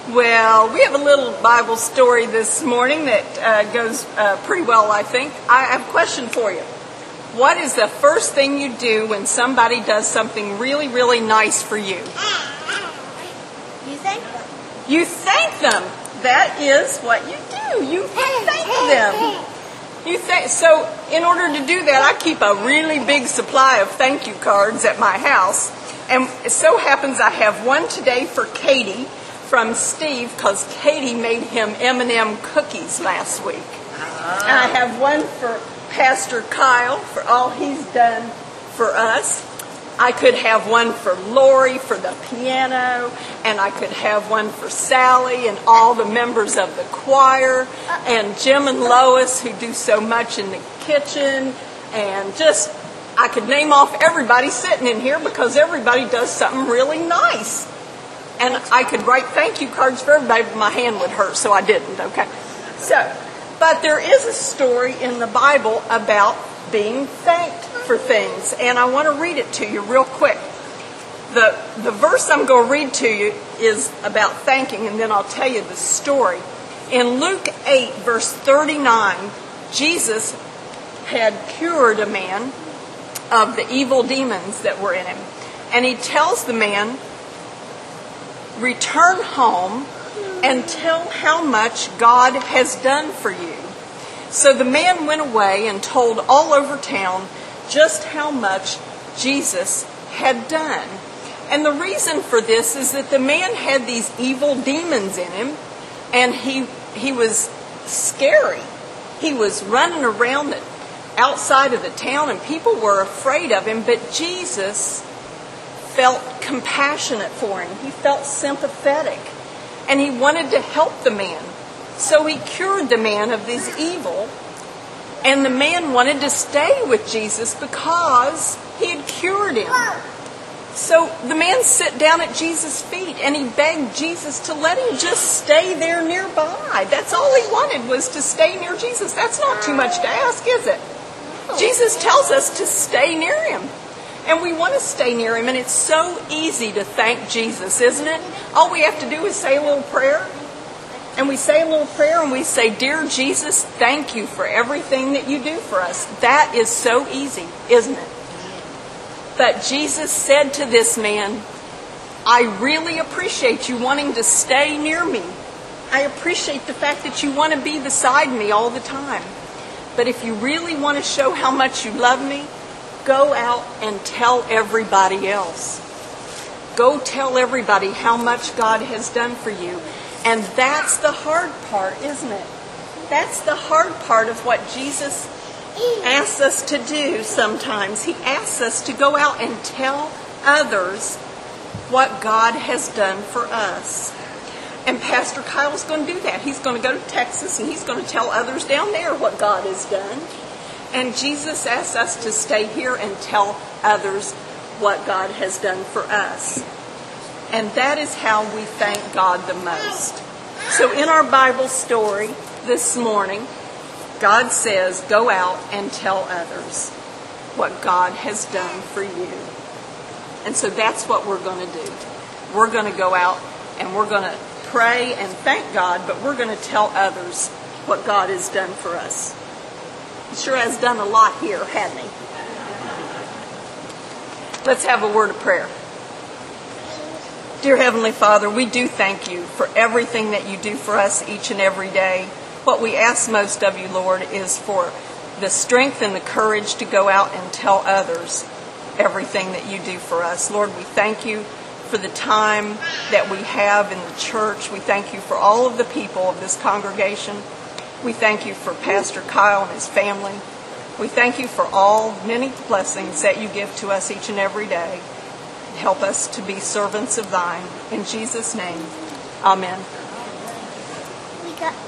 Well, we have a little Bible story this morning that goes pretty well, I think. I have a question for you. What is the first thing you do when somebody does something really, really nice for you? You thank them. You thank them. That is what you do. You thank them. So in order to do that, I keep a really big supply of thank you cards at my house. And it so happens I have one today for Katie from Steve, because Katie made him M&M cookies last week. And I have one for Pastor Kyle for all he's done for us. I could have one for Lori for the piano, and I could have one for Sally and all the members of the choir, and Jim and Lois who do so much in the kitchen, and just, I could name off everybody sitting in here because everybody does something really nice. And I could write thank you cards for everybody, but my hand would hurt, so I didn't, okay? But there is a story in the Bible about being thanked for things, and I want to read it to you real quick. The verse I'm going to read to you is about thanking, and then I'll tell you the story. In Luke 8, verse 39, Jesus had cured a man of the evil demons that were in him. And he tells the man, return home and tell how much God has done for you. So the man went away and told all over town just how much Jesus had done. And the reason for this is that the man had these evil demons in him, and he was scary. He was running around outside of the town, and people were afraid of him, but Jesus felt compassionate for him. He felt sympathetic, and he wanted to help the man. So he cured the man of this evil, and the man wanted to stay with Jesus because he had cured him. So the man sat down at Jesus' feet, and he begged Jesus to let him just stay there nearby. That's all he wanted, was to stay near Jesus. That's not too much to ask, is it? Jesus tells us to stay near him. And we want to stay near him, and it's so easy to thank Jesus, isn't it? All we have to do is say a little prayer. And we say a little prayer, and we say, Dear Jesus, thank you for everything that you do for us. That is so easy, isn't it? But Jesus said to this man, I really appreciate you wanting to stay near me. I appreciate the fact that you want to be beside me all the time. But if you really want to show how much you love me, go out and tell everybody else. Go tell everybody how much God has done for you. And that's the hard part, isn't it? That's the hard part of what Jesus asks us to do sometimes. He asks us to go out and tell others what God has done for us. And Pastor Kyle's going to do that. He's going to go to Texas, and he's going to tell others down there what God has done. And Jesus asks us to stay here and tell others what God has done for us. And that is how we thank God the most. So in our Bible story this morning, God says, go out and tell others what God has done for you. And so that's what we're going to do. We're going to go out and we're going to pray and thank God, but we're going to tell others what God has done for us. He sure has done a lot here, hasn't he? Let's have a word of prayer. Dear Heavenly Father, we do thank you for everything that you do for us each and every day. What we ask most of you, Lord, is for the strength and the courage to go out and tell others everything that you do for us. Lord, we thank you for the time that we have in the church. We thank you for all of the people of this congregation. We thank you for Pastor Kyle and his family. We thank you for all many blessings that you give to us each and every day. Help us to be servants of thine. In Jesus' name, amen.